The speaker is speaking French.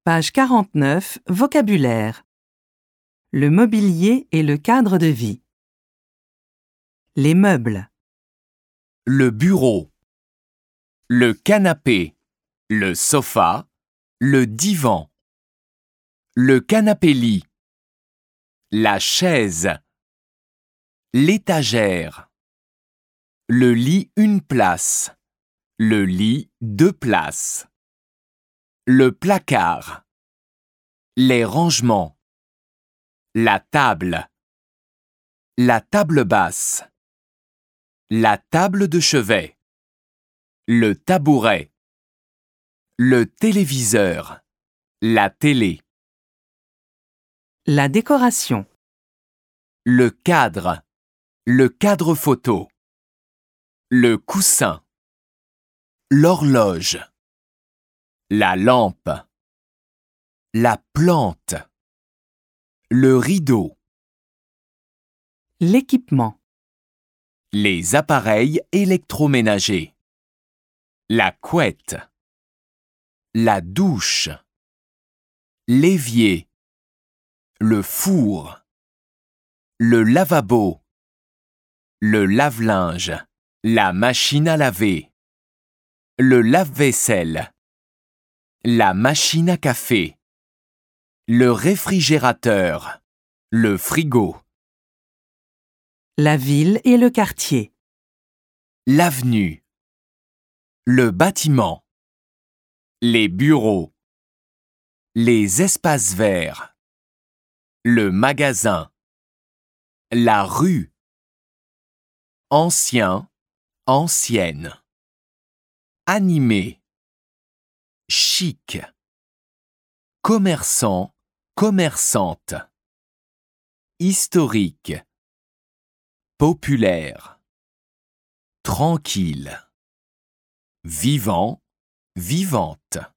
Page 49, vocabulaire. Le mobilier et le cadre de vie. Les meubles. Le bureau, le canapé, le sofa, le divan, le canapé-lit, la chaise, l'étagère, le lit une place, le lit deux places, le placard, les rangements, la table basse, la table de chevet, le tabouret, le téléviseur, la télé, La décoration. le cadre photo, le coussin, l'horloge, la lampe, la plante, le rideau, L'équipement. les appareils électroménagers, la couette, la douche, l'évier, le four, le lavabo, le lave-linge, la machine à laver, le lave-vaisselle, la machine à café, le réfrigérateur, le frigo, La ville et le quartier. l'avenue, le bâtiment, les bureaux, les espaces verts, le magasin, la rue, ancien, ancienne, animé, chic, commerçant, commerçante, historique, populaire, tranquille, vivant, vivante.